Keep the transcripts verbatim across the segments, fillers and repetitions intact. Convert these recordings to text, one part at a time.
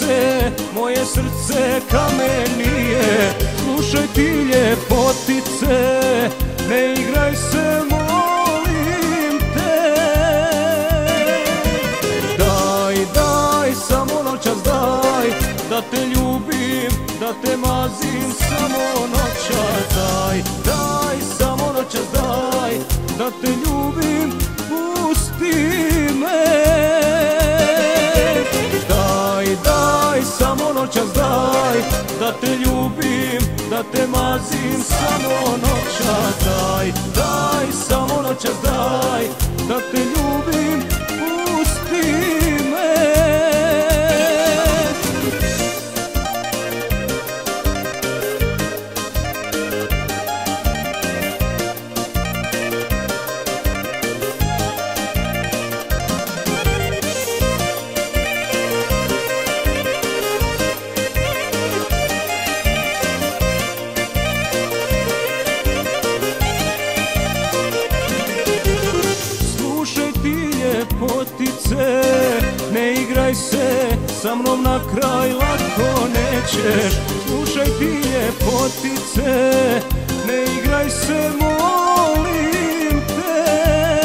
se, moje srce kamenije. Slušaj ti ljepotice, ne igraj se, molim te. Daj, daj, samo noćas daj, da te ljubim, da te mazim, samo noćas daj. Daj, samo noćas daj, da te ljubim, pusti me. Daj, daj, samo noćas daj, da te ljubim, da te mazim, samo noćas daj. Daj, samo noćas daj, da te ljubim, pusti me. Ljepotice, ne igraj se, sa mnom na kraj lako nećeš. Slušaj ti ljepotice, ne igraj se, molim te.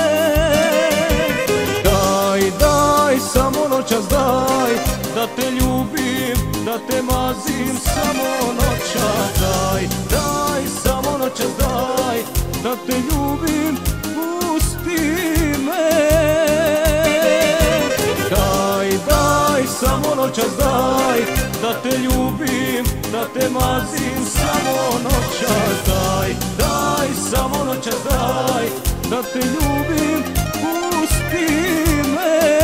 Daj, daj, samo noćas daj, da te ljubim, da te mazim, samo noćas daj. Daj, samo noćas daj, da te ljubim, pusti me. Samo noćas daj, da te ljubim, da te mazim, samo noćas daj. Daj, samo noćas daj, da te ljubim, pusti me.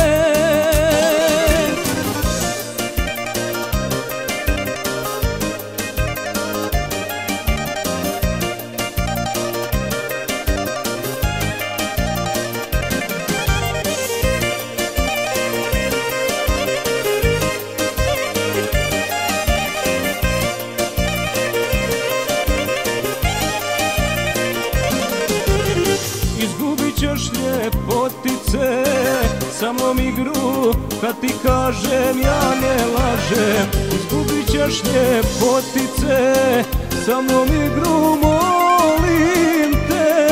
Izgubit ćeš ljepotice, sa mnom igru, kad ti kažem ja ne lažem. Izgubit ćeš ljepotice, sa mnom igru, molim te.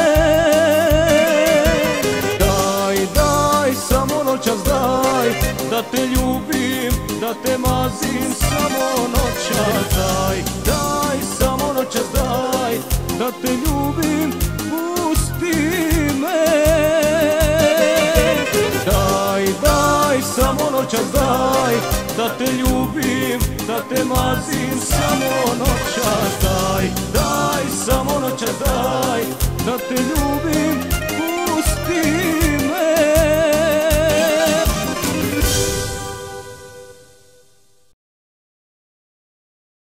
Daj, daj, samo noćas daj, da te ljubim, da te mazim, samo noćas daj. Daj, samo noćas daj, da te ljubim, pusti me. Daj, daj, samo noćas daj, da te ljubim, da te mazim, samo noćas daj. Daj, samo noćas daj, da te ljubim, pusti me.